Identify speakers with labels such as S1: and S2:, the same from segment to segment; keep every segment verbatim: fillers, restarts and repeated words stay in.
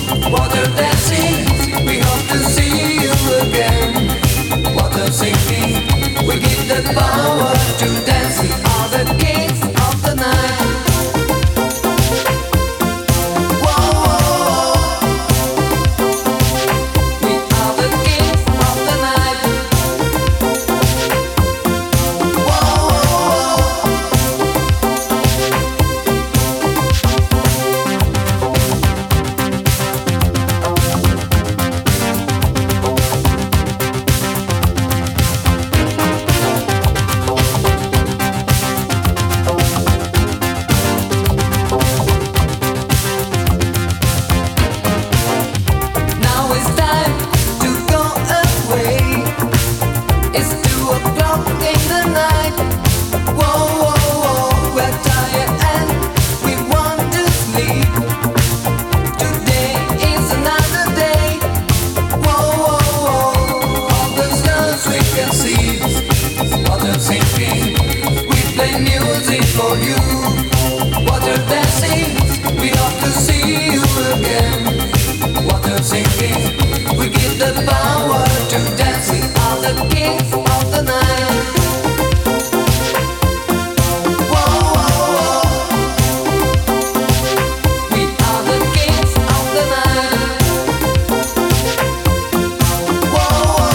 S1: Water dancing, we hope to see you again. Water sinking, we give the power to dance. We are the kings of the night. Whoa, whoa, we are the kings of the night. Whoa, now it's time to go away. It's two o'clock in the night. Whoa, whoa, whoa, we're tired and we want to sleep. Today is another day. Whoa, whoa, whoa, all the stars we can see. Water sinking, we play music for you. Water dancing, we hope to see you again. Water sinking, we give the power to dance. We are the kings of the night. Whoa, whoa, whoa, we are the kings of the night. Whoa, whoa,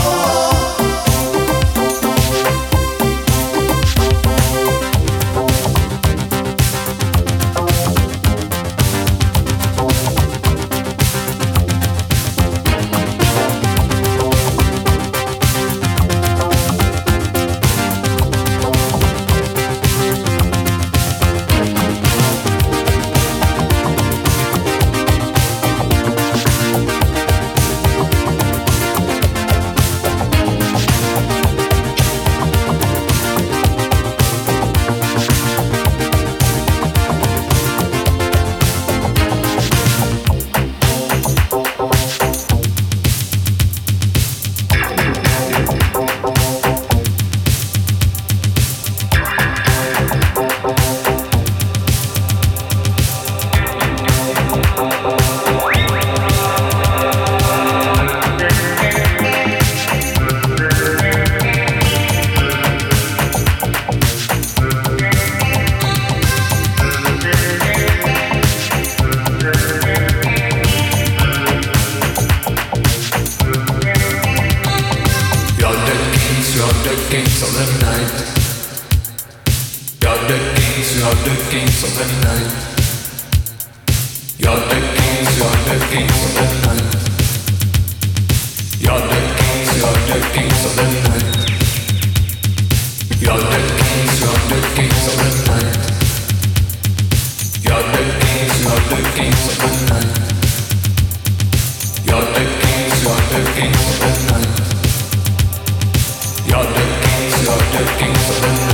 S1: you're the kings, you're the kings of the night. You're the kings, you're the kings of the night. You're the kings, you're the kings of the night. You're the kings, you're the kings of the night. You're the kings, you're the kings of the night. You're the kings, you're the kings of the night. You're the kings, you're the kings of the night. You're the kings, you're the kings of the night.